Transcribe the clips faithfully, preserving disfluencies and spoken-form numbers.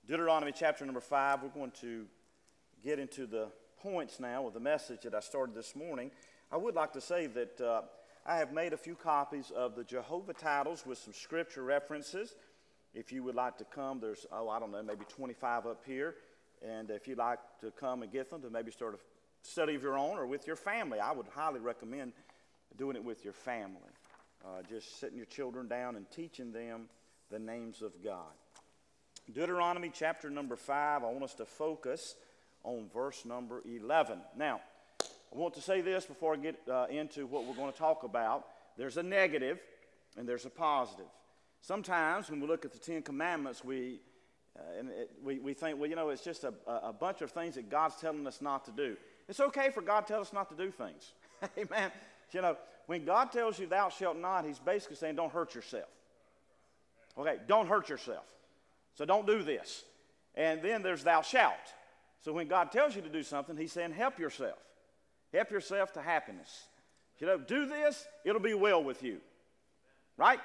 Deuteronomy chapter number five. We're going to get into the points now of the message that I started this morning. I would like to say that uh, I have made a few copies of the Jehovah titles with some scripture references. If you would like to come, there's, oh, I don't know, maybe twenty-five up here. And if you'd like to come and get them to maybe start a study of your own or with your family, I would highly recommend doing it with your family. Uh, just sitting your children down and teaching them the names of God. Deuteronomy chapter number five, I want us to focus on verse number eleven. Now, I want to say this before I get uh, into what we're going to talk about. There's a negative and there's a positive. Sometimes when we look at the Ten Commandments, we uh, and it, we, we think, well, you know, it's just a, a bunch of things that God's telling us not to do. It's okay for God to tell us not to do things. Amen. You know, when God tells you thou shalt not, he's basically saying don't hurt yourself. Okay, don't hurt yourself. So don't do this. And then there's thou shalt. So when God tells you to do something, he's saying help yourself. Help yourself to happiness. You know, do this, it'll be well with you. Right?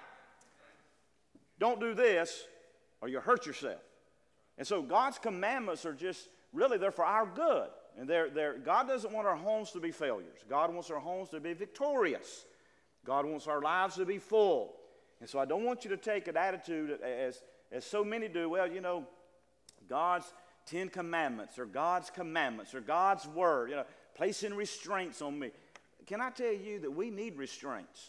Don't do this or you'll hurt yourself. And so God's commandments are just, really, they're for our good. And they're, they're, God doesn't want our homes to be failures. God wants our homes to be victorious. God wants our lives to be full. And so I don't want you to take an attitude as, as so many do. Well, you know, God's Ten Commandments or God's commandments or God's word, you know, placing restraints on me. Can I tell you that we need restraints?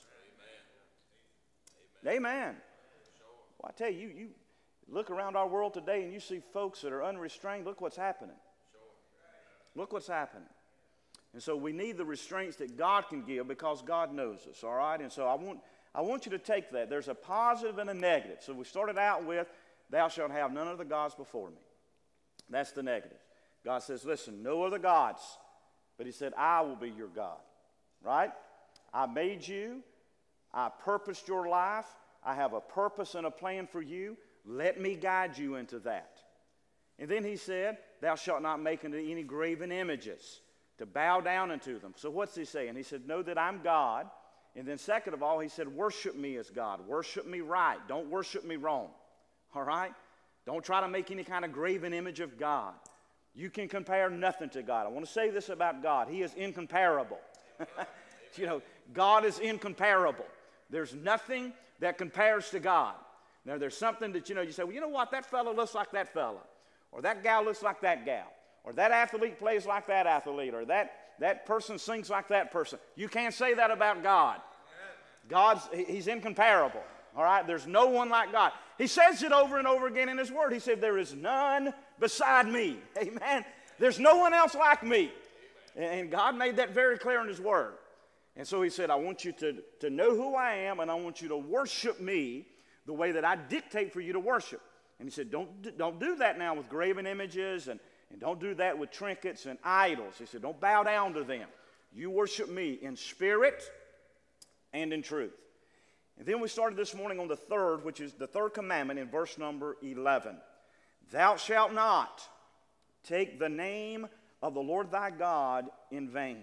Amen. Amen. Amen. Well, I tell you, you, you look around our world today and you see folks that are unrestrained. Look what's happening. Look what's happening. And so we need the restraints that God can give because God knows us, all right? And so I want I want you to take that. There's a positive and a negative. So we started out with, thou shalt have none other gods before me. That's the negative. God says, listen, no other gods. But he said, I will be your God, right? I made you. I purposed your life. I have a purpose and a plan for you. Let me guide you into that. And then he said, thou shalt not make unto any graven images, to bow down unto them. So what's he saying? He said, know that I'm God. And then second of all, he said, worship me as God. Worship me right. Don't worship me wrong. All right? Don't try to make any kind of graven image of God. You can compare nothing to God. I want to say this about God. He is incomparable. You know, God is incomparable. There's nothing that compares to God. Now, there's something that, you know, you say, well, you know what? That fellow looks like that fellow. Or that gal looks like that gal. Or that athlete plays like that athlete. Or that, that person sings like that person. You can't say that about God. God's, he's incomparable. All right? There's no one like God. He says it over and over again in his word. He said, there is none beside me. Amen. There's no one else like me. And God made that very clear in his word. And so he said, I want you to, to know who I am, and I want you to worship me the way that I dictate for you to worship. And he said, don't, don't do that now with graven images, and, and don't do that with trinkets and idols. He said, don't bow down to them. You worship me in spirit and in truth. And then we started this morning on the third, which is the third commandment in verse number eleven. Thou shalt not take the name of the Lord thy God in vain.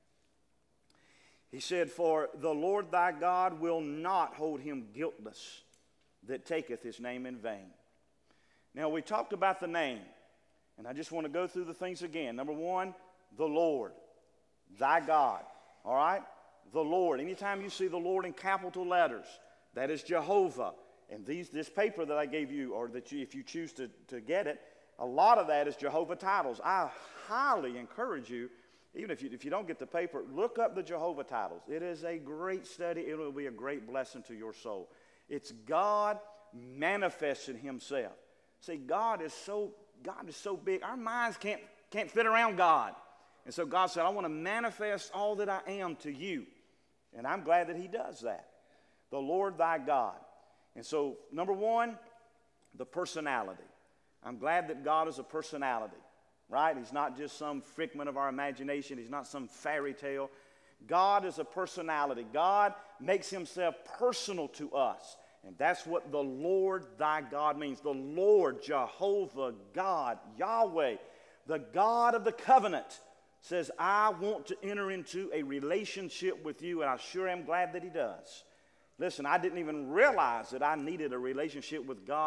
He said, for the Lord thy God will not hold him guiltless that taketh his name in vain. Now, we talked about the name, and I just want to go through the things again. Number one, the Lord, thy God, all right? The Lord. Anytime you see the Lord in capital letters, that is Jehovah. And these, this paper that I gave you, or that you, if you choose to, to get it, a lot of that is Jehovah titles. I highly encourage you, even if you, if you don't get the paper, look up the Jehovah titles. It is a great study. It will be a great blessing to your soul. It's God manifesting himself. See, God is so God is so big. Our minds can't, can't fit around God. And so God said, I want to manifest all that I am to you. And I'm glad that he does that. The Lord thy God. And so, number one, the personality. I'm glad that God is a personality, right? He's not just some figment of our imagination. He's not some fairy tale. God is a personality. God makes himself personal to us. And that's what the Lord thy God means. The Lord, Jehovah, God, Yahweh, the God of the covenant, says, I want to enter into a relationship with you, and I sure am glad that he does. Listen, I didn't even realize that I needed a relationship with God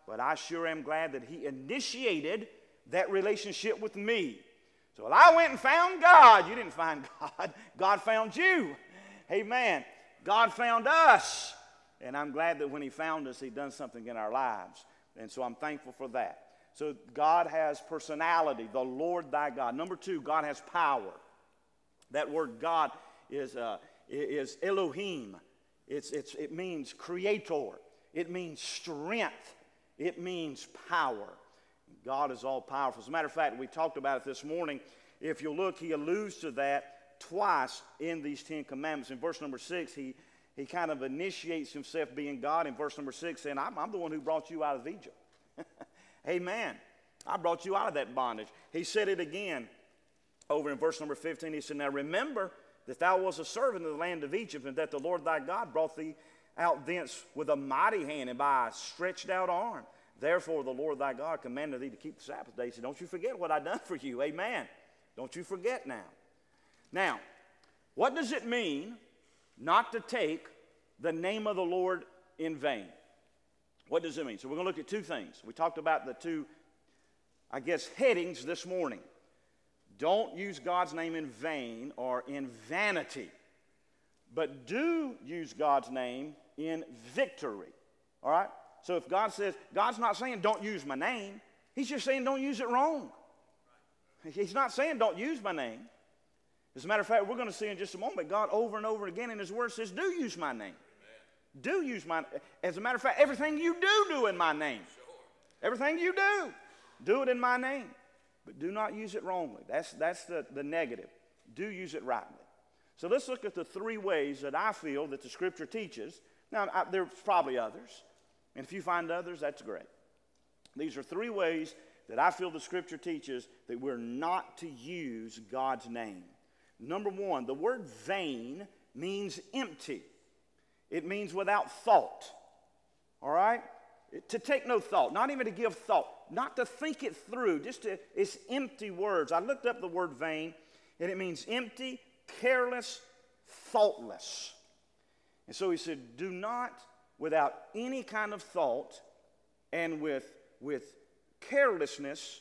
but I sure am glad that he initiated that relationship with me. So well, I went and found God. You didn't find God. God found you. Amen. God found us. And I'm glad that when he found us, he done something in our lives. And so I'm thankful for that. So God has personality, the Lord thy God. Number two, God has power. That word God is, uh, is Elohim. It's, it's, it means creator. It means strength. It means power. God is all powerful. As a matter of fact, we talked about it this morning. If you look, he alludes to that twice in these Ten Commandments. In verse number six, he, he kind of initiates himself being God. In verse number six, saying, I'm, I'm the one who brought you out of Egypt. Amen. I brought you out of that bondage. He said it again over in verse number fifteen. He said, now remember that thou wast a servant in the land of Egypt, and that the Lord thy God brought thee out thence with a mighty hand and by a stretched out arm. Therefore, the Lord thy God commanded thee to keep the Sabbath day. He said, don't you forget what I done for you. Amen. Don't you forget now. Now, what does it mean not to take the name of the Lord in vain? What does it mean? So we're going to look at two things. We talked about the two, I guess, headings this morning. Don't use God's name in vain or in vanity, but do use God's name in victory. All right? So if God says, God's not saying don't use my name. He's just saying don't use it wrong. He's not saying don't use my name. As a matter of fact, we're going to see in just a moment, God over and over again in his word says, do use my name. Amen. Do use my name. As a matter of fact, everything you do, do in my name. Sure. Everything you do, do it in my name. But do not use it wrongly. That's, that's the, the negative. Do use it rightly. So let's look at the three ways that I feel that the Scripture teaches. Now, I, there's probably others. And if you find others, that's great. These are three ways that I feel the Scripture teaches that we're not to use God's name. Number one, the word vain means empty. It means without thought. All right? To take no thought, not even to give thought, not to think it through, just to, it's empty words. I looked up the word vain, and it means empty, careless, thoughtless. And so he said, do not, without any kind of thought, and with, with carelessness,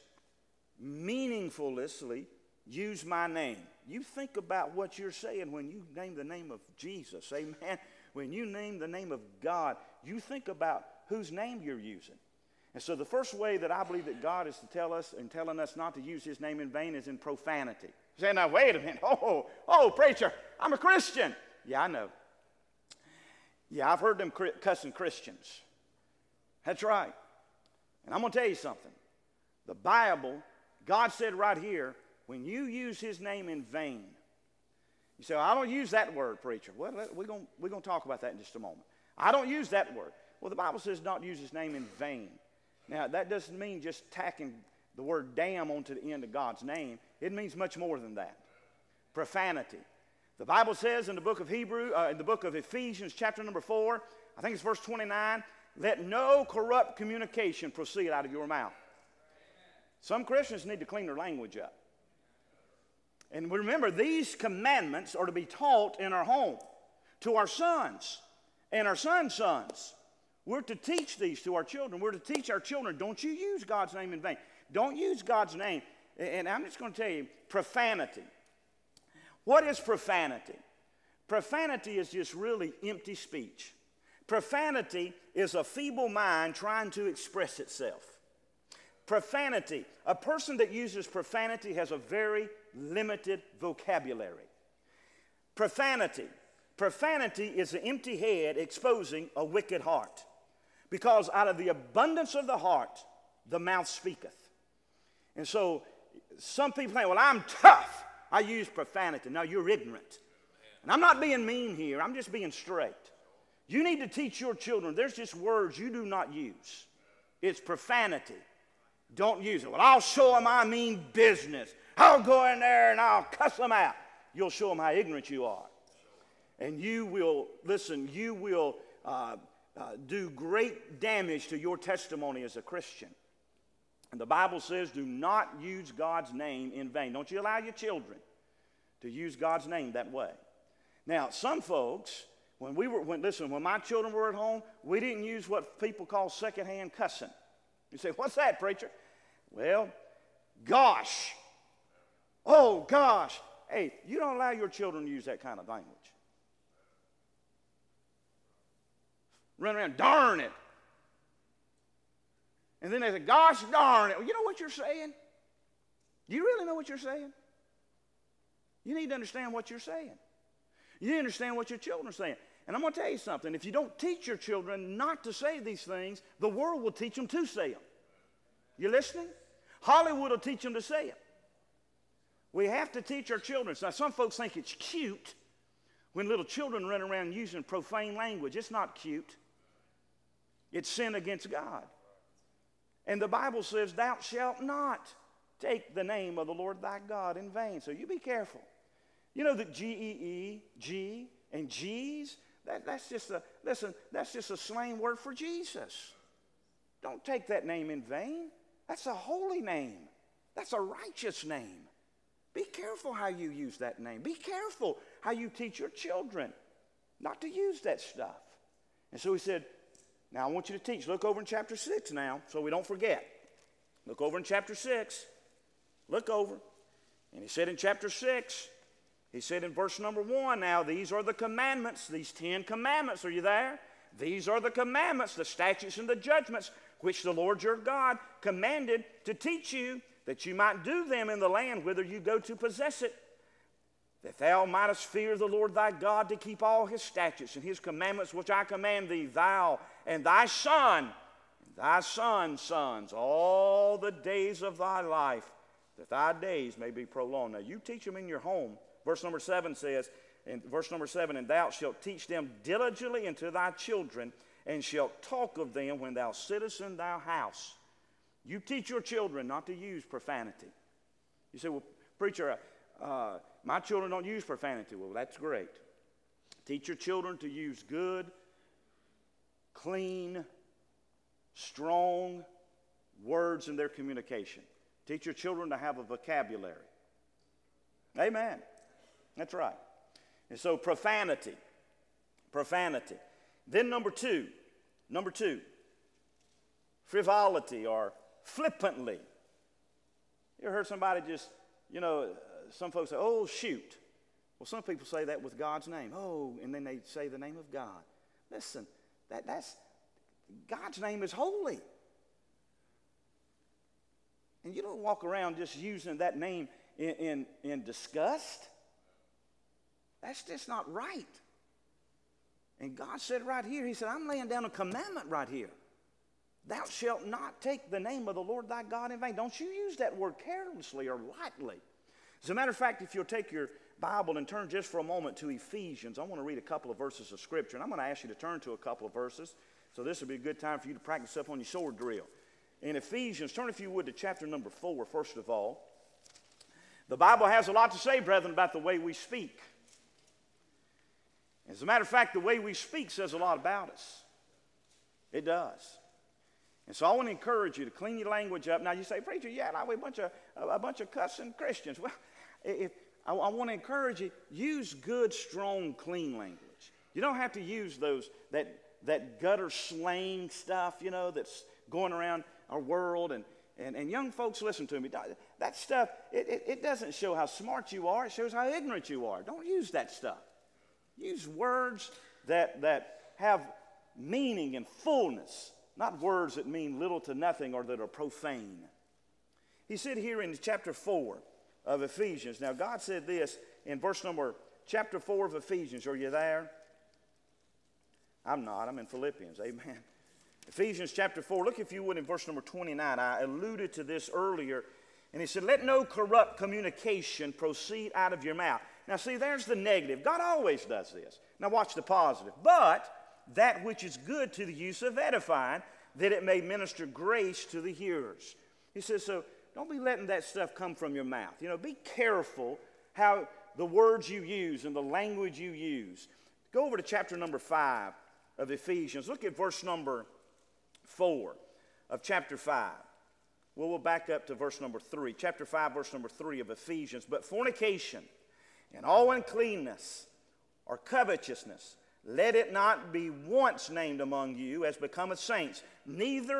meaningfully, use my name. You think about what you're saying when you name the name of Jesus. Amen. When you name the name of God, you think about whose name you're using. And so the first way that I believe that God is to tell us and telling us not to use his name in vain is in profanity. You say, now wait a minute. Oh, oh, preacher, I'm a Christian. Yeah, I know. Yeah, I've heard them cussing Christians. That's right. And I'm going to tell you something. The Bible, God said right here, when you use his name in vain, you say, well, I don't use that word, preacher. Well, we're going we're going to talk about that in just a moment. I don't use that word. Well, the Bible says not use his name in vain. Now, that doesn't mean just tacking the word damn onto the end of God's name. It means much more than that. Profanity. The Bible says in the book of Hebrew, uh, in the book of Ephesians, chapter number four, I think it's verse twenty-nine, let no corrupt communication proceed out of your mouth. Some Christians need to clean their language up. And remember, these commandments are to be taught in our home to our sons and our sons' sons. We're to teach these to our children. We're to teach our children, don't you use God's name in vain. Don't use God's name. And I'm just going to tell you, profanity. What is profanity? Profanity is just really empty speech. Profanity is a feeble mind trying to express itself. Profanity, a person that uses profanity has a very limited vocabulary. Profanity. Profanity is an empty head exposing a wicked heart. Because out of the abundance of the heart, the mouth speaketh. And so some people think, well, I'm tough. I use profanity. No, you're ignorant. And I'm not being mean here. I'm just being straight. You need to teach your children. There's just words you do not use. It's profanity. Don't use it. Well, I'll show them I mean business. I'll go in there and I'll cuss them out. You'll show them how ignorant you are. And you will, listen, you will uh, uh, do great damage to your testimony as a Christian. And the Bible says do not use God's name in vain. Don't you allow your children to use God's name that way. Now, some folks, when we were, when, listen, when my children were at home, we didn't use what people call secondhand cussing. You say, what's that, preacher? Well, gosh. Oh, gosh. Hey, you don't allow your children to use that kind of language. Run around, darn it. And then they say, gosh darn it. Well, you know what you're saying? Do you really know what you're saying? You need to understand what you're saying. You need to understand what your children are saying. And I'm going to tell you something. If you don't teach your children not to say these things, the world will teach them to say them. You listening? Hollywood will teach them to say them. We have to teach our children. Now, some folks think it's cute when little children run around using profane language. It's not cute. It's sin against God. And the Bible says, thou shalt not take the name of the Lord thy God in vain. So you be careful. You know that G E E, G, and G's, that, that's just a, listen, that's just a slang word for Jesus. Don't take that name in vain. That's a holy name. That's a righteous name. Be careful how you use that name. Be careful how you teach your children not to use that stuff. And so he said, now I want you to teach. Look over in chapter six now so we don't forget. Look over in chapter six. Look over. And he said in chapter six, he said in verse number one, now these are the commandments, these ten commandments. Are you there? These are the commandments, the statutes and the judgments, which the Lord your God commanded to teach you, that you might do them in the land whither you go to possess it, that thou mightest fear the Lord thy God to keep all his statutes and his commandments which I command thee, thou and thy son, and thy son's sons, all the days of thy life, that thy days may be prolonged. Now you teach them in your home. Verse number seven says, in verse number seven, and thou shalt teach them diligently unto thy children, and shalt talk of them when thou sittest in thy house. You teach your children not to use profanity. You say, well, preacher, uh, my children don't use profanity. Well, that's great. Teach your children to use good, clean, strong words in their communication. Teach your children to have a vocabulary. Amen. That's right. And so profanity. Profanity. Then number two. Number two. Frivolity or flippantly. You ever heard somebody just, you know, some folks say, oh, shoot. Well, some people say that with God's name. Oh, and then they say the name of God. Listen, that, that's, God's name is holy. And you don't walk around just using that name in, in, in disgust. That's just not right. And God said right here, he said, I'm laying down a commandment right here. Thou shalt not take the name of the Lord thy God in vain. Don't you use that word carelessly or lightly. As a matter of fact, if you'll take your Bible and turn just for a moment to Ephesians, I want to read a couple of verses of Scripture. And I'm going to ask you to turn to a couple of verses. So this will be a good time for you to practice up on your sword drill. In Ephesians, turn if you would to chapter number four, first of all. The Bible has a lot to say, brethren, about the way we speak. As a matter of fact, the way we speak says a lot about us. It does. And so I want to encourage you to clean your language up. Now you say, preacher, yeah, like we're a bunch of, a bunch of cussing Christians. Well, if, I, I want to encourage you, use good, strong, clean language. You don't have to use those, that, that gutter slang stuff, you know, that's going around our world. And, and, and young folks, listen to me. That stuff, it, it, it doesn't show how smart you are. It shows how ignorant you are. Don't use that stuff. Use words that, that have meaning and fullness, not words that mean little to nothing or that are profane. He said here in chapter four of Ephesians, now God said this in verse number, chapter four of Ephesians. Are you there? I'm not. I'm in Philippians. Amen. Ephesians chapter four. Look if you would in verse number twenty-nine. I alluded to this earlier. And he said, let no corrupt communication proceed out of your mouth. Now see, there's the negative. God always does this. Now watch the positive. But that which is good to the use of edifying, that it may minister grace to the hearers. He says, so don't be letting that stuff come from your mouth. You know, be careful how the words you use and the language you use. Go over to chapter number five of Ephesians. Look at verse number four of chapter five. Well, we'll back up to verse number three. Chapter five, verse number three of Ephesians. But fornication and all uncleanness or covetousness, let it not be once named among you as becometh saints, neither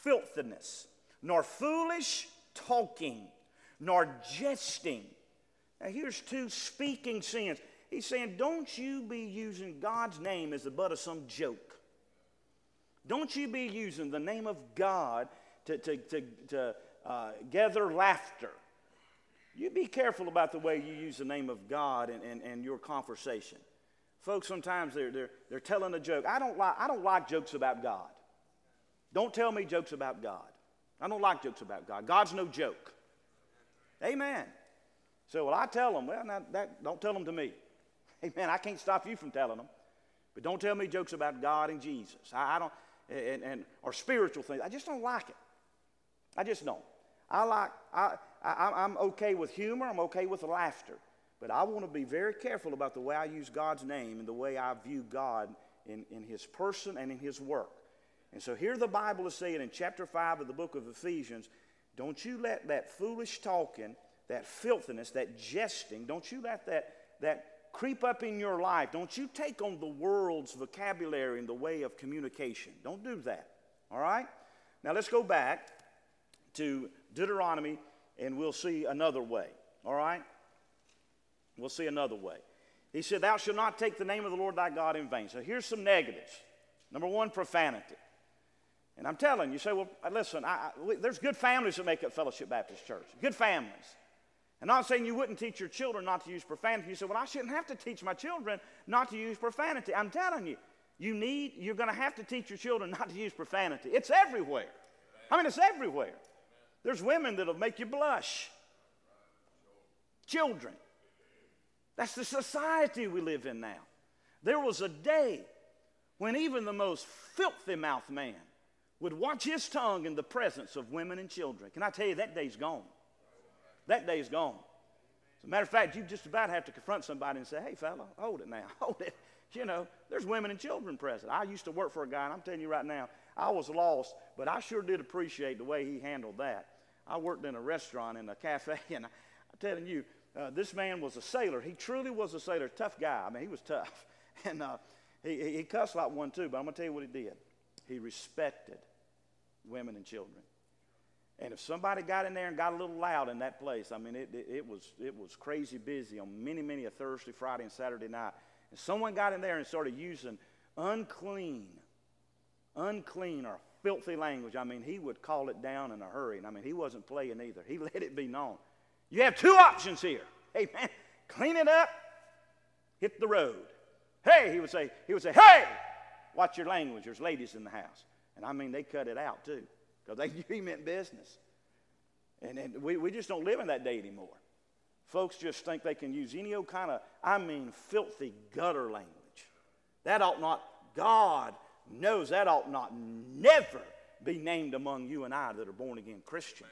filthiness, nor foolish talking, nor jesting. Now here's two speaking sins. He's saying, don't you be using God's name as the butt of some joke. Don't you be using the name of God to, to, to, to uh, gather laughter. You be careful about the way you use the name of God in, in, in your conversation. Folks, sometimes they're, they're, they're telling a joke. I don't, like, I don't like jokes about God. Don't tell me jokes about God. I don't like jokes about God. God's no joke. Amen. So, well, I tell them, well, now, that, don't tell them to me. Amen. I can't stop you from telling them. But don't tell me jokes about God and Jesus. I, I don't, and, and or spiritual things. I just don't like it. I just don't. I like, I, I, I'm okay with humor. I'm okay with laughter. But I want to be very careful about the way I use God's name and the way I view God in, in His person and in His work. And so here the Bible is saying in chapter five of the book of Ephesians, don't you let that foolish talking, that filthiness, that jesting, don't you let that, that creep up in your life. Don't you take on the world's vocabulary and the way of communication. Don't do that. All right? Now let's go back to Deuteronomy and we'll see another way. All right? We'll see another way. He said, thou shalt not take the name of the Lord thy God in vain. So here's some negatives. Number one, profanity. And I'm telling you, you say, well, listen, I, I, we, there's good families that make up Fellowship Baptist Church. Good families. And I'm not saying you wouldn't teach your children not to use profanity. You say, well, I shouldn't have to teach my children not to use profanity. I'm telling you, you need, you're going to have to teach your children not to use profanity. It's everywhere. I mean, it's everywhere. There's women that'll make you blush. Children. That's the society we live in now. There was a day when even the most filthy-mouthed man would watch his tongue in the presence of women and children. Can I tell you, that day's gone. That day's gone. As a matter of fact, you just about have to confront somebody and say, hey, fella, hold it now, hold it. You know, there's women and children present. I used to work for a guy, and I'm telling you right now, I was lost, but I sure did appreciate the way he handled that. I worked in a restaurant, in a cafe, and I, I'm telling you, uh, this man was a sailor. He truly was a sailor, tough guy. I mean, he was tough. And uh, he, he cussed like one too, but I'm going to tell you what he did. He respected women and children. And if somebody got in there and got a little loud in that place, I mean, it, it, it, was, it was crazy busy on many, many a Thursday, Friday, and Saturday night. And someone got in there and started using unclean, unclean or filthy language. I mean, he would call it down in a hurry. And I mean, he wasn't playing either. He let it be known. You have two options here. Hey, man, clean it up, hit the road. Hey, he would say, he would say, hey, watch your language. There's ladies in the house. And I mean, they cut it out too, because they knew he meant business. And, and we, we just don't live in that day anymore. Folks just think they can use any old kind of, I mean, filthy gutter language. That ought not, God knows that ought not never be named among you and I that are born again Christians.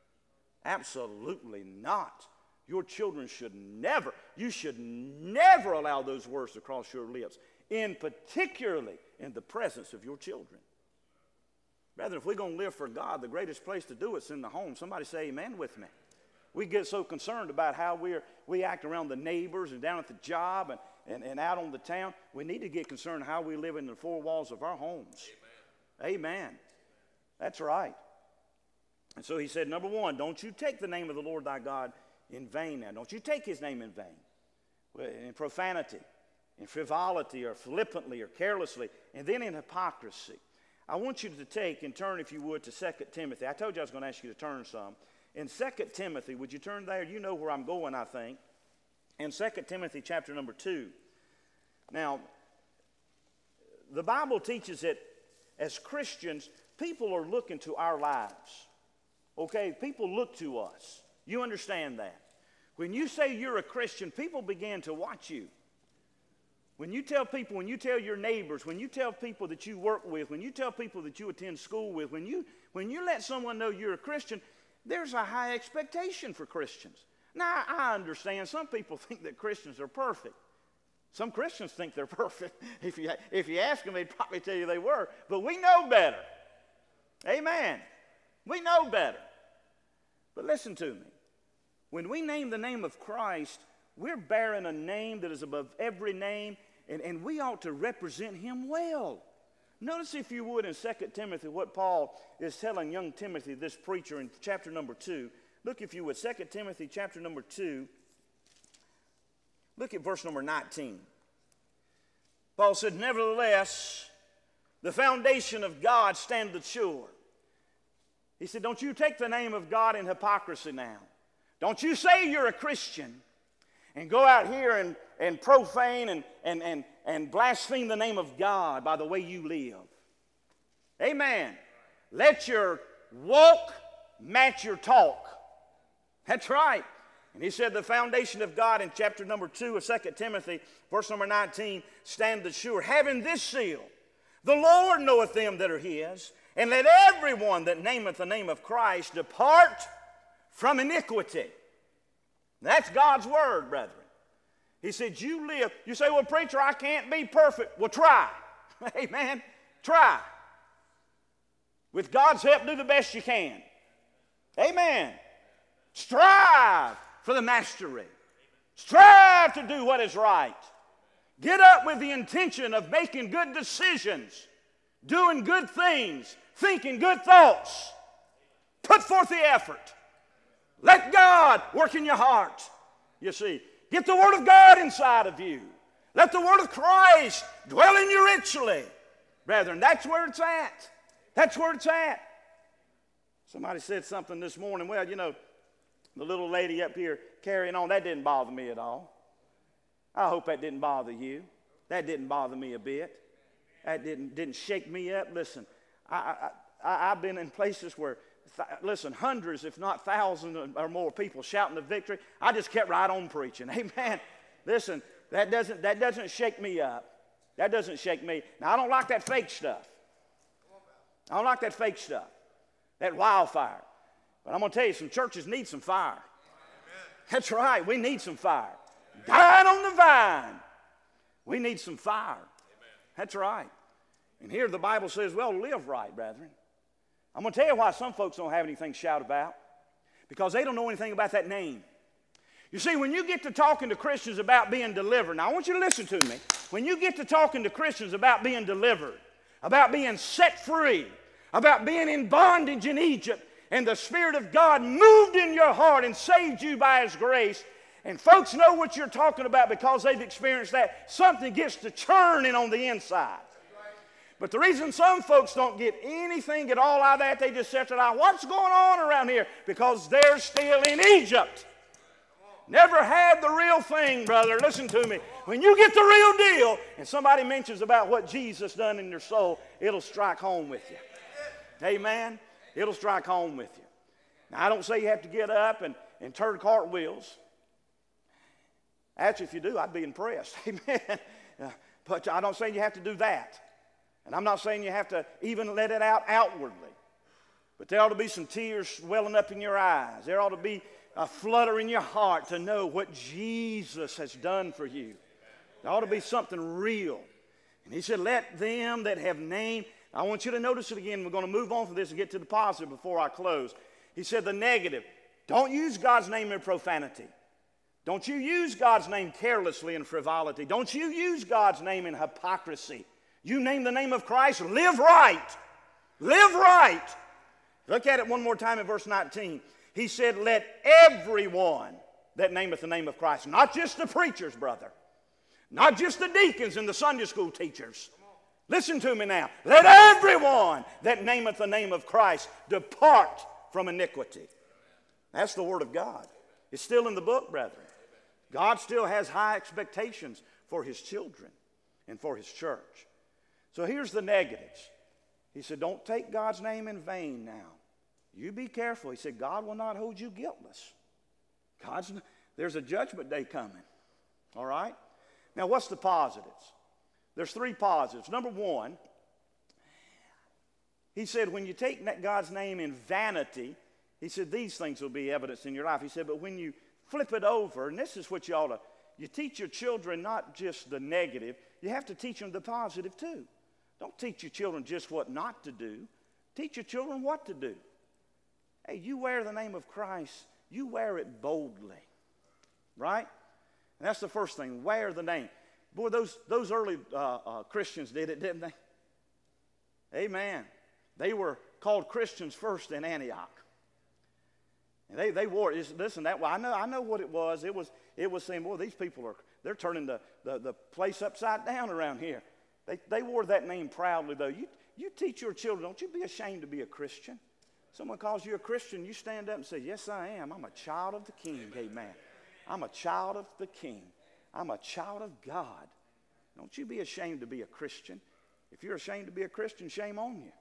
Absolutely not. Your children should never, you should never allow those words to cross your lips, in particularly in the presence of your children. Rather, if we're going to live for God, the greatest place to do it's in the home. Somebody say amen with me. We get so concerned about how we're, we act around the neighbors and down at the job and, and, and out on the town. We need to get concerned how we live in the four walls of our homes. Amen. Amen. That's right. And so he said, number one, don't you take the name of the Lord thy God in vain now. Don't you take his name in vain. In profanity, in frivolity, or flippantly, or carelessly, and then in hypocrisy. I want you to take and turn, if you would, to Second Timothy. I told you I was going to ask you to turn some. In Second Timothy, would you turn there? You know where I'm going, I think. In Second Timothy chapter number two. Now, the Bible teaches that as Christians, people are looking to our lives. Okay? People look to us. You understand that. When you say you're a Christian, people begin to watch you. When you tell people, when you tell your neighbors, when you tell people that you work with, when you tell people that you attend school with, when you, when you let someone know you're a Christian, there's a high expectation for Christians. Now, I understand some people think that Christians are perfect. Some Christians think they're perfect. If you, if you ask them, they'd probably tell you they were. But we know better. Amen. We know better. But listen to me. When we name the name of Christ, we're bearing a name that is above every name, and, and we ought to represent him well. Notice, if you would, in Second Timothy, what Paul is telling young Timothy, this preacher, in chapter number two. Look, if you would, Second Timothy chapter number two. Look at verse number nineteen. Paul said, nevertheless, the foundation of God standeth sure. He said, don't you take the name of God in hypocrisy now. Don't you say you're a Christian and go out here and, and profane and, and, and, and blaspheme the name of God by the way you live. Amen. Let your walk match your talk. That's right. And he said the foundation of God in chapter number two of Second Timothy, verse number nineteen, standeth sure, having this seal, the Lord knoweth them that are his, and let everyone that nameth the name of Christ depart from iniquity. That's God's word, brethren. He said, you live. You say, well, preacher, I can't be perfect. Well, try. Amen. Try. With God's help, do the best you can. Amen. Strive for the mastery. Strive to do what is right. Get up with the intention of making good decisions, doing good things, thinking good thoughts. Put forth the effort. Let God work in your heart. You see, get the Word of God inside of you. Let the Word of Christ dwell in you richly. Brethren, that's where it's at. That's where it's at. Somebody said something this morning. Well, you know, the little lady up here carrying on, that didn't bother me at all. I hope that didn't bother you. That didn't bother me a bit. That didn't, didn't shake me up. Listen, I, I, I, I've been in places where, th- listen, hundreds, if not thousands or more people shouting the victory. I just kept right on preaching. Amen. Listen, that doesn't, that doesn't shake me up. That doesn't shake me. Now, I don't like that fake stuff. I don't like that fake stuff, that wildfire. But I'm going to tell you, some churches need some fire. Amen. That's right. We need some fire. Dying on the vine. We need some fire. Amen. That's right. And here the Bible says, well, live right, brethren. I'm going to tell you why some folks don't have anything to shout about. Because they don't know anything about that name. You see, when you get to talking to Christians about being delivered, now I want you to listen to me. When you get to talking to Christians about being delivered, about being set free, about being in bondage in Egypt, and the Spirit of God moved in your heart and saved you by His grace, and folks know what you're talking about because they've experienced that, something gets to churning on the inside. But the reason some folks don't get anything at all out of that, they just sit there, what's going on around here? Because they're still in Egypt. Never had the real thing, brother. Listen to me. When you get the real deal and somebody mentions about what Jesus done in your soul, it'll strike home with you. Amen? It'll strike home with you. Now, I don't say you have to get up and, and turn cartwheels. Actually, if you do, I'd be impressed. Amen? Uh, but I don't say you have to do that. And I'm not saying you have to even let it out outwardly. But there ought to be some tears welling up in your eyes. There ought to be a flutter in your heart to know what Jesus has done for you. There ought to be something real. And he said, let them that have named. I want you to notice it again. We're going to move on from this and get to the positive before I close. He said the negative. Don't use God's name in profanity. Don't you use God's name carelessly in frivolity. Don't you use God's name in hypocrisy. You name the name of Christ, live right. Live right. Look at it one more time in verse nineteen. He said, let everyone that nameth the name of Christ, not just the preachers, brother, not just the deacons and the Sunday school teachers. Listen to me now. Let everyone that nameth the name of Christ depart from iniquity. That's the word of God. It's still in the book, brethren. God still has high expectations for His children and for His church. So here's the negatives. He said, don't take God's name in vain now. You be careful. He said, God will not hold you guiltless. God's, there's a judgment day coming. All right? Now, what's the positives? There's three positives. Number one, he said, when you take God's name in vanity, he said, these things will be evidence in your life. He said, but when you flip it over, and this is what you ought to, you teach your children not just the negative, you have to teach them the positive too. Don't teach your children just what not to do. Teach your children what to do. Hey, you wear the name of Christ, you wear it boldly. Right? And that's the first thing, wear the name. Boy, those, those early uh, uh, Christians did it, didn't they? Amen. They were called Christians first in Antioch. And they, they wore, listen, that, well, I know, I know what it was. It was, it was saying, boy, these people are, they're turning the, the, the place upside down around here. They, they wore that name proudly, though. You, you teach your children, don't you be ashamed to be a Christian. Someone calls you a Christian, you stand up and say, yes, I am. I'm a child of the King. Amen. I'm a child of the King. I'm a child of God. Don't you be ashamed to be a Christian. If you're ashamed to be a Christian, shame on you.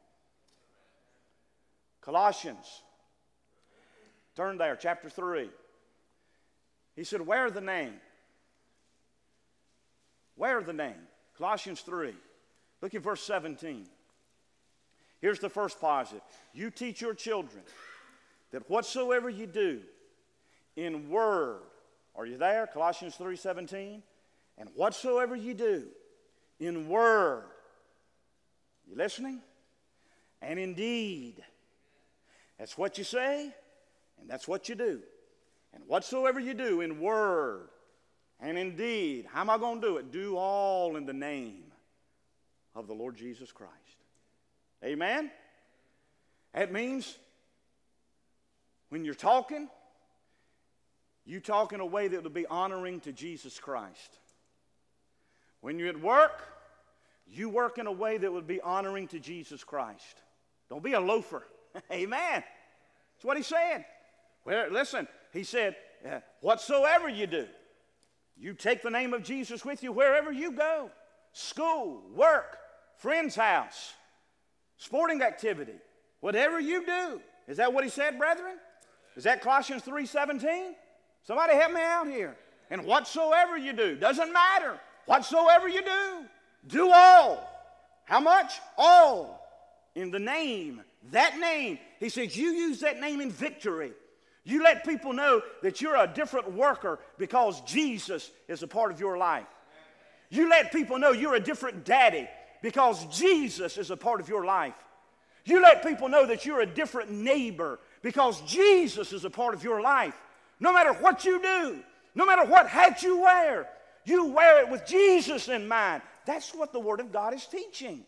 Colossians. Turn there, chapter three. He said, wear the name. Wear the name. Colossians three. Look at verse seventeen. Here's the first positive. You teach your children that whatsoever you do in word, are you there? Colossians three seventeen. And whatsoever you do in word, you listening? And in deed. That's what you say, and that's what you do. And whatsoever you do in word and in deed, how am I going to do it? Do all in the name of the Lord Jesus Christ. Amen? That means when you're talking, you talk in a way that will be honoring to Jesus Christ. When you're at work, you work in a way that would be honoring to Jesus Christ. Don't be a loafer. Amen. That's what he said. Well, listen, he said, uh, whatsoever you do, you take the name of Jesus with you wherever you go. School, work, friend's house, sporting activity, whatever you do. Is that what he said, brethren? Is that Colossians three seventeen? Somebody help me out here. And whatsoever you do, doesn't matter. Whatsoever you do, do all. How much? All. In the name, that name. He says you use that name in victory. You let people know that you're a different worker because Jesus is a part of your life. You let people know you're a different daddy because Jesus is a part of your life. You let people know that you're a different neighbor because Jesus is a part of your life. No matter what you do, no matter what hat you wear, you wear it with Jesus in mind. That's what the Word of God is teaching.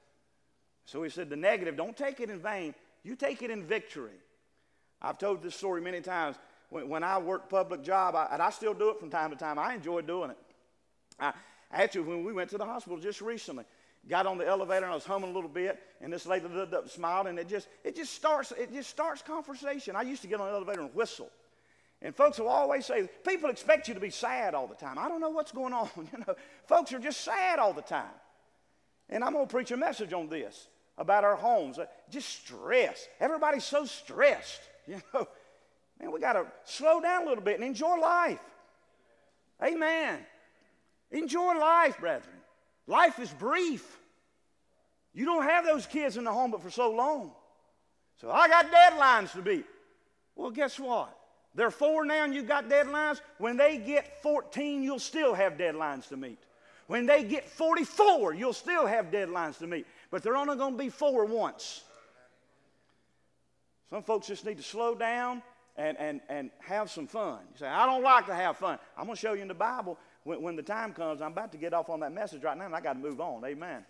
So he said the negative, don't take it in vain. You take it in victory. I've told this story many times. When, when I worked public job, I, and I still do it from time to time, I enjoy doing it. I, actually, when we went to the hospital just recently, got on the elevator and I was humming a little bit, and this lady looked up, smiled, and it just it just starts it just starts conversation. I used to get on the elevator and whistle. And folks will always say, people expect you to be sad all the time. I don't know what's going on. You know, folks are just sad all the time. And I'm going to preach a message on this about our homes. Just stress. Everybody's so stressed. You know, man, we got to slow down a little bit and enjoy life. Amen. Enjoy life, brethren. Life is brief. You don't have those kids in the home but for so long. So I got deadlines to beat. Well, guess what? They're four now and you've got deadlines. When they get fourteen, you'll still have deadlines to meet. When they get forty-four, you'll still have deadlines to meet. But they're only going to be four once. Some folks just need to slow down and, and, and have some fun. You say, I don't like to have fun. I'm going to show you in the Bible when, when the time comes. I'm about to get off on that message right now, and I got to move on. Amen.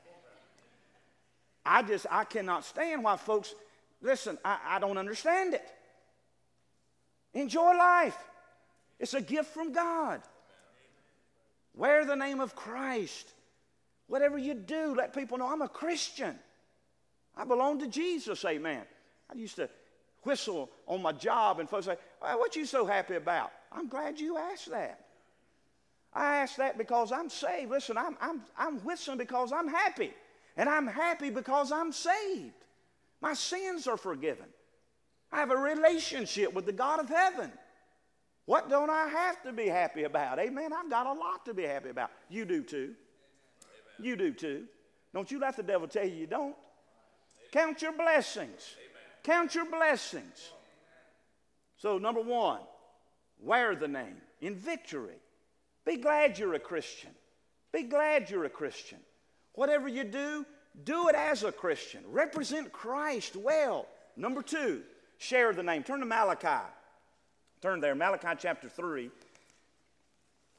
I just, I cannot stand why folks, listen, I, I don't understand it. Enjoy life. It's a gift from God. Wear the name of Christ. Whatever you do, let people know I'm a Christian. I belong to Jesus, amen. I used to whistle on my job, and folks say, well, what you so happy about? I'm glad you asked that. I asked that because I'm saved. Listen, I'm, I'm, I'm whistling because I'm happy. And I'm happy because I'm saved. My sins are forgiven. I have a relationship with the God of heaven. What don't I have to be happy about? Amen. I've got a lot to be happy about. You do too. Amen. You do too. Don't you let the devil tell you you don't. Amen. Count your blessings. Amen. Count your blessings. So number one, wear the name in victory. Be glad you're a Christian. Be glad you're a Christian. Whatever you do, do it as a Christian. Represent Christ well. Number two, share the name. Turn to Malachi. Turn there, Malachi chapter three.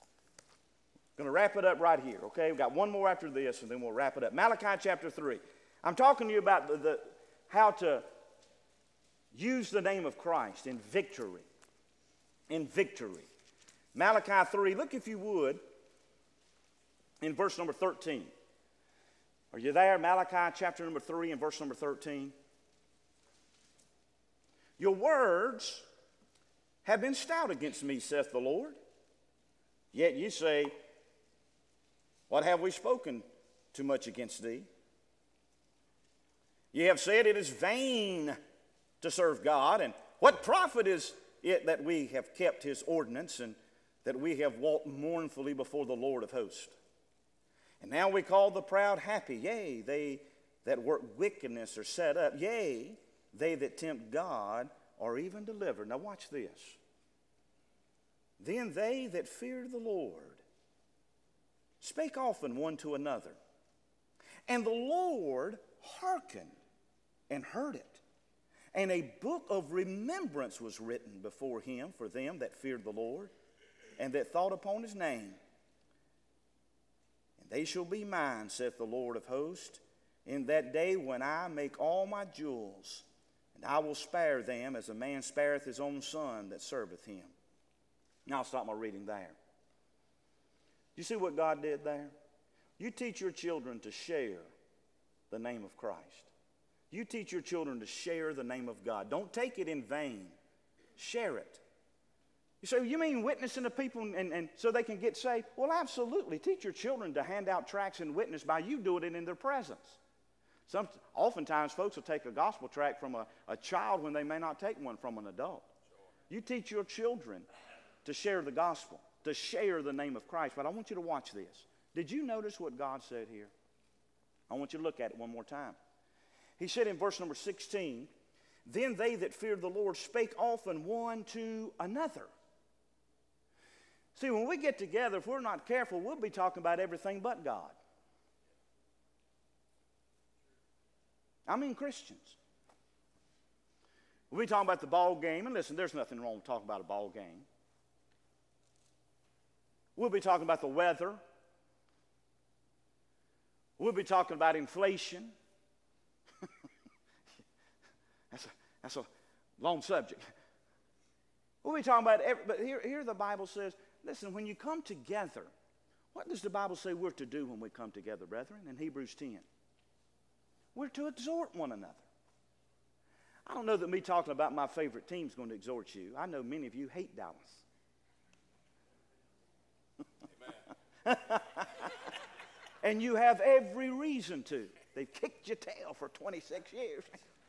I'm going to wrap it up right here, okay? We've got one more after this, and then we'll wrap it up. Malachi chapter three. I'm talking to you about the, the how to use the name of Christ in victory. In victory. Malachi three, look if you would, in verse number thirteen. Are you there? Malachi chapter number three and verse number thirteen. Your words have been stout against me, saith the Lord. Yet you say, what have we spoken too much against thee? Ye have said it is vain to serve God, and what profit is it that we have kept his ordinance, and that we have walked mournfully before the Lord of hosts? And now we call the proud happy, yea, they that work wickedness are set up, yea, they that tempt God are even delivered. Now watch this. Then they that feared the Lord spake often one to another, and the Lord hearkened and heard it. And a book of remembrance was written before him for them that feared the Lord, and that thought upon his name. And they shall be mine, saith the Lord of hosts, in that day when I make all my jewels, and I will spare them as a man spareth his own son that serveth him. Now I'll stop my reading there. You see what God did there? You teach your children to share the name of Christ. You teach your children to share the name of God. Don't take it in vain. Share it. You say, well, you mean witnessing to people and, and so they can get saved? Well, absolutely. Teach your children to hand out tracts and witness by you doing it in their presence. Some, oftentimes, folks will take a gospel tract from a, a child when they may not take one from an adult. You teach your children to share the gospel, to share the name of Christ. But I want you to watch this. Did you notice what God said here? I want you to look at it one more time. He said in verse number sixteen, then they that feared the Lord spake often one to another. See, when we get together, if we're not careful, we'll be talking about everything but God. I mean Christians. We'll be talking about the ball game, and listen, there's nothing wrong with talking about a ball game. We'll be talking about the weather. We'll be talking about inflation. That's a, that's a long subject. We'll be talking about every, but here, here the Bible says, listen, when you come together, what does the Bible say we're to do when we come together, brethren? In Hebrews ten. We're to exhort one another. I don't know that me talking about my favorite team is going to exhort you. I know many of you hate Dallas. And you have every reason to. They've kicked your tail for twenty-six years.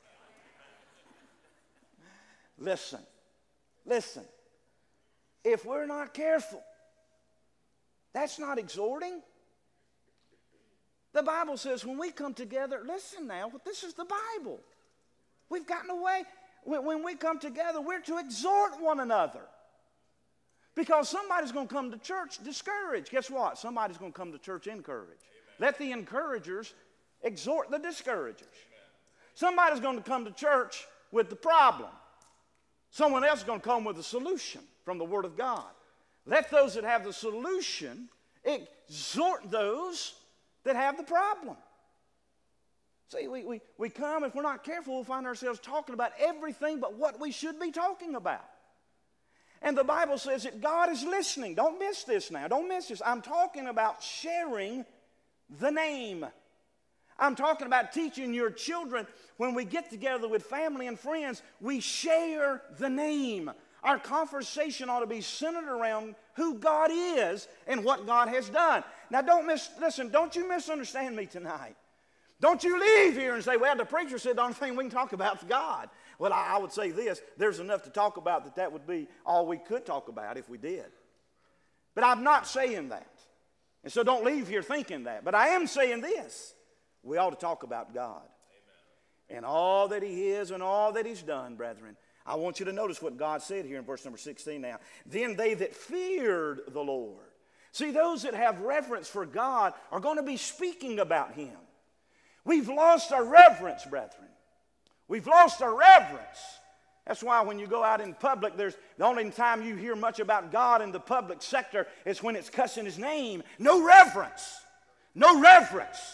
Listen, listen. If we're not careful, that's not exhorting. The Bible says when we come together, listen now, this is the Bible. We've gotten away. When we come together, we're to exhort one another. Because somebody's going to come to church discouraged. Guess what? Somebody's going to come to church encouraged. Amen. Let the encouragers exhort the discouragers. Amen. Somebody's going to come to church with the problem. Someone else is going to come with a solution from the Word of God. Let those that have the solution exhort those that have the problem. See, we, we, we come, if we're not careful, we'll find ourselves talking about everything but what we should be talking about. And the Bible says that God is listening. Don't miss this now. Don't miss this. I'm talking about sharing the name. I'm talking about teaching your children when we get together with family and friends, we share the name. Our conversation ought to be centered around who God is and what God has done. Now, don't miss, listen, don't you misunderstand me tonight. Don't you leave here and say, well, the preacher said the only thing we can talk about is God. Well, I, I would say this, there's enough to talk about that that would be all we could talk about if we did. But I'm not saying that. And so don't leave here thinking that. But I am saying this. We ought to talk about God. Amen. And all that He is and all that He's done, brethren. I want you to notice what God said here in verse number sixteen now. Then they that feared the Lord. See, those that have reverence for God are going to be speaking about Him. We've lost our reverence, brethren. We've lost our reverence. That's why when you go out in public, there's the only time you hear much about God in the public sector is when it's cussing His name. No reverence. No reverence.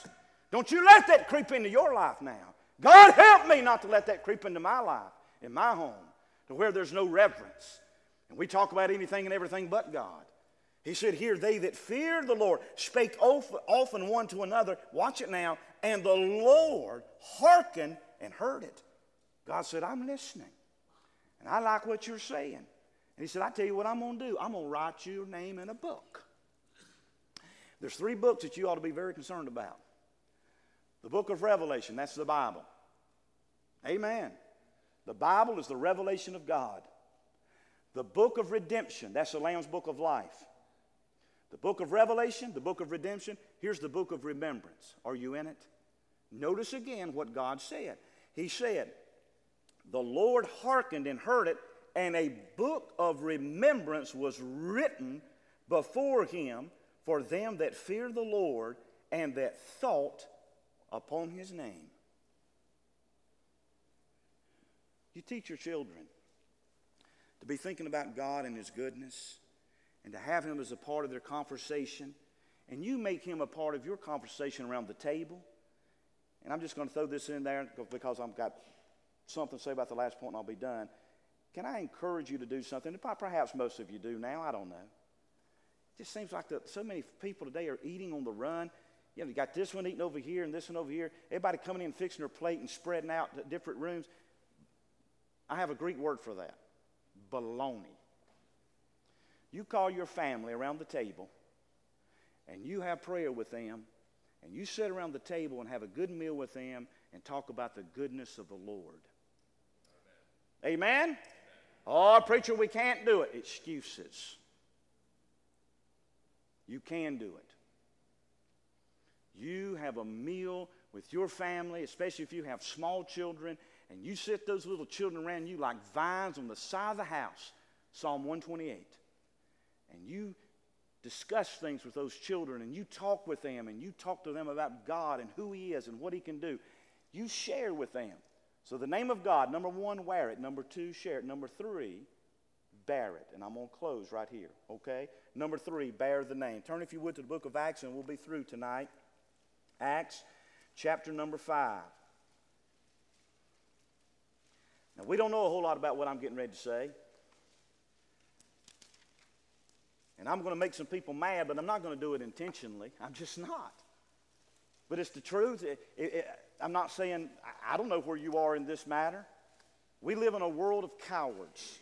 Don't you let that creep into your life now. God help me not to let that creep into my life, in my home, to where there's no reverence. And we talk about anything and everything but God. He said here, they that feared the Lord spake often one to another. Watch it now. And the Lord hearkened and heard it. God said, I'm listening. And I like what you're saying. And he said, I tell you what I'm going to do. I'm going to write your name in a book. There's three books that you ought to be very concerned about. The book of Revelation, that's the Bible. Amen. The Bible is the revelation of God. The book of redemption, that's the Lamb's book of life. The book of Revelation, the book of redemption, here's the book of remembrance. Are you in it? Notice again what God said. He said, the Lord hearkened and heard it, and a book of remembrance was written before him for them that fear the Lord and that thought upon his name. You teach your children to be thinking about God and his goodness and to have him as a part of their conversation. And you make him a part of your conversation around the table. And I'm just going to throw this in there because I've got something to say about the last point and I'll be done. Can I encourage you to do something? Perhaps most of you do now. I don't know. It just seems like the, so many people today are eating on the run. You know, you got this one eating over here and this one over here. Everybody coming in and fixing their plate and spreading out to different rooms. I have a Greek word for that. Baloney. You call your family around the table and you have prayer with them and you sit around the table and have a good meal with them and talk about the goodness of the Lord. Amen? Amen? Oh, preacher, we can't do it. Excuses. You can do it. You have a meal with your family, especially if you have small children, and you sit those little children around you like vines on the side of the house, Psalm one twenty-eight. And you discuss things with those children, and you talk with them, and you talk to them about God and who he is and what he can do. You share with them. So the name of God, number one, wear it. Number two, share it. Number three, bear it. And I'm going to close right here, okay? Number three, bear the name. Turn, if you would, to the book of Acts, and we'll be through tonight. Acts chapter number five. Now, we don't know a whole lot about what I'm getting ready to say. And I'm going to make some people mad, but I'm not going to do it intentionally. I'm just not. But it's the truth. It, it, it, I'm not saying, I don't know where you are in this matter. We live in a world of cowards.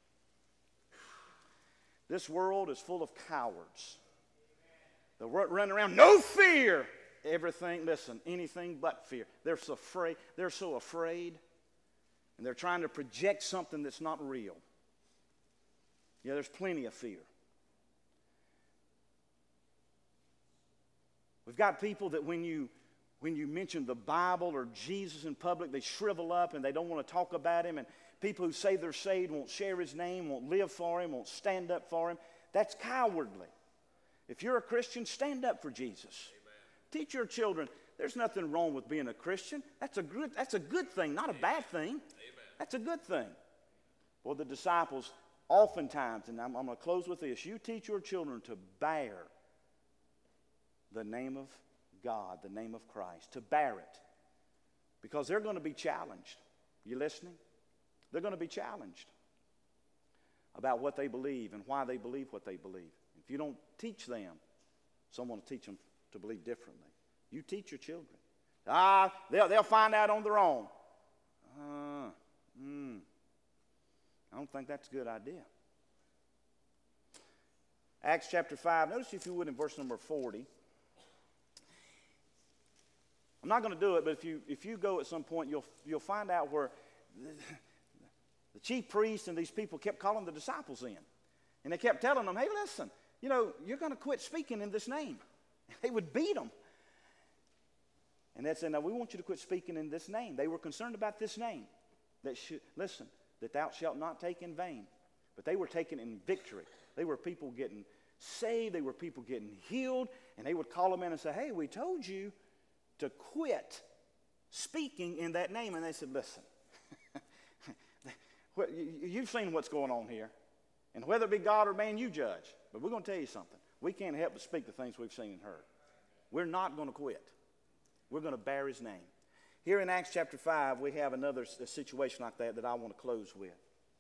This world is full of cowards. They're running around, no fear. Everything, listen, anything but fear. They're so afraid. They're so afraid. And they're trying to project something that's not real. Yeah, there's plenty of fear. We've got people that when you when you mention the Bible or Jesus in public, they shrivel up and they don't want to talk about him. And people who say they're saved won't share his name, won't live for him, won't stand up for him. That's cowardly. If you're a Christian, stand up for Jesus. Amen. Teach your children there's nothing wrong with being a Christian. That's a good, that's a good thing, not a bad thing. Amen. That's a good thing. Well, the disciples oftentimes, and I'm, I'm going to close with this, you teach your children to bear the name of God, the name of Christ, to bear it. Because they're going to be challenged. You listening? They're going to be challenged about what they believe and why they believe what they believe. If you don't teach them, someone will teach them to believe differently. You teach your children. Ah, they'll, they'll find out on their own. Uh, mm, I don't think that's a good idea. Acts chapter five, notice if you would in verse number forty. I'm not going to do it, but if you if you go at some point, you'll you'll find out where the, the chief priests and these people kept calling the disciples in. And they kept telling them, hey, listen, you know, you're going to quit speaking in this name. And they would beat them. And they'd say, no, we want you to quit speaking in this name. They were concerned about this name. That should, listen, that thou shalt not take in vain. But they were taking in victory. They were people getting saved. They were people getting healed. And they would call them in and say, hey, we told you to quit speaking in that name. And they said, listen, you've seen what's going on here. And whether it be God or man, you judge. But we're going to tell you something. We can't help but speak the things we've seen and heard. We're not going to quit. We're going to bear his name. Here in Acts chapter five, we have another situation like that that I want to close with.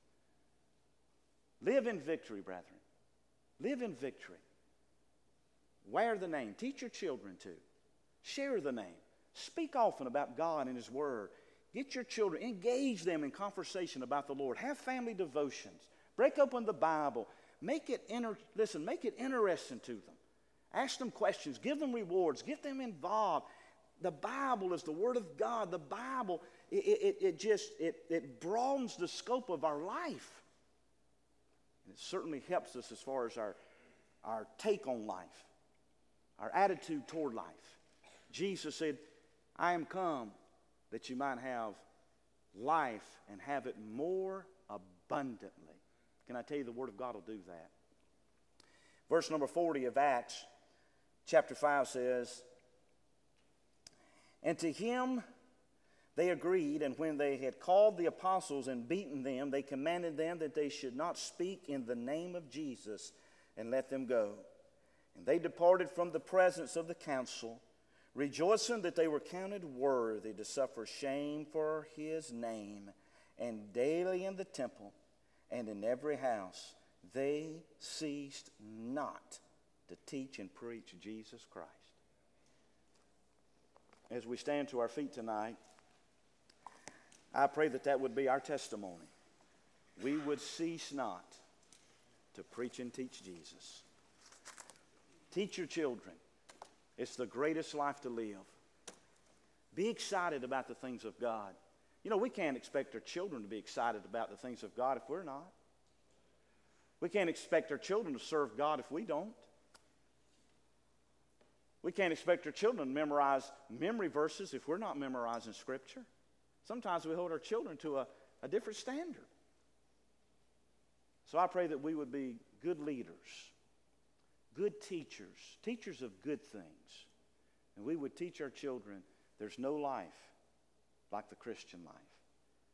Live in victory, brethren. Live in victory. Wear the name. Teach your children to. Share the name. Speak often about God and his word. Get your children, engage them in conversation about the Lord. Have family devotions. Break open the Bible. Make it inter- listen, make it interesting to them. Ask them questions. Give them rewards. Get them involved. The Bible is the Word of God. The Bible, it, it, it just, it, it broadens the scope of our life. And it certainly helps us as far as our, our take on life, our attitude toward life. Jesus said, I am come that you might have life and have it more abundantly. Can I tell you the Word of God will do that? Verse number forty of Acts chapter five says, and to him they agreed, and when they had called the apostles and beaten them, they commanded them that they should not speak in the name of Jesus, and let them go. And they departed from the presence of the council, rejoicing that they were counted worthy to suffer shame for his name. And daily in the temple and in every house they ceased not to teach and preach Jesus Christ. As we stand to our feet tonight, I pray that that would be our testimony. We would cease not to preach and teach Jesus. Teach your children. It's the greatest life to live. Be excited about the things of God. You know, we can't expect our children to be excited about the things of God if we're not. We can't expect our children to serve God if we don't. We can't expect our children to memorize memory verses if we're not memorizing Scripture. Sometimes we hold our children to a, a different standard. So I pray that we would be good leaders, good teachers, teachers of good things. And we would teach our children there's no life like the Christian life.